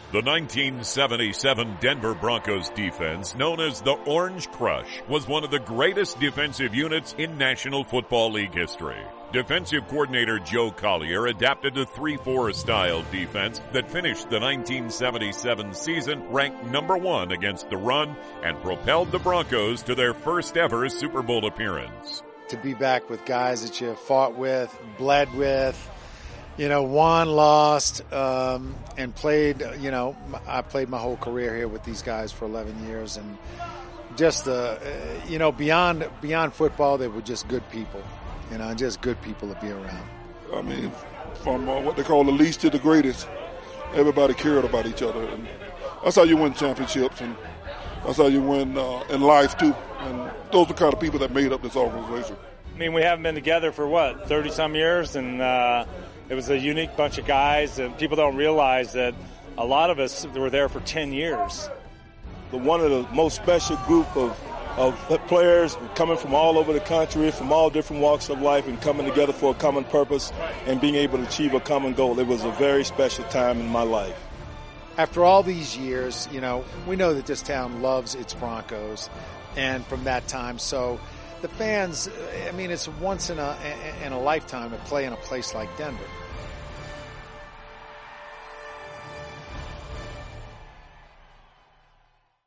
The 1977 Denver Broncos defense, known as the Orange Crush, was one of the greatest defensive units in National Football League history. Defensive coordinator Joe Collier adapted a 3-4 style defense that finished the 1977 season ranked number 1 against the run and propelled the Broncos to their first ever Super Bowl appearance. To be back with guys that you fought with, bled with, won, lost, and played, I played my whole career here with these guys for 11 years. And just, beyond football, they were just good people, just good people to be around. I mean, from what they call the least to the greatest, everybody cared about each other. And that's how you win championships, and that's how you win in life, too. And those are the kind of people that made up this organization. I mean, we haven't been together for, 30-some years, and it was a unique bunch of guys, and people don't realize that a lot of us were there for 10 years. One of the most special group of players coming from all over the country, from all different walks of life, and coming together for a common purpose and being able to achieve a common goal. It was a very special time in my life. After all these years, we know that this town loves its Broncos, and from that time, so the fans, it's once in a lifetime to play in a place like Denver.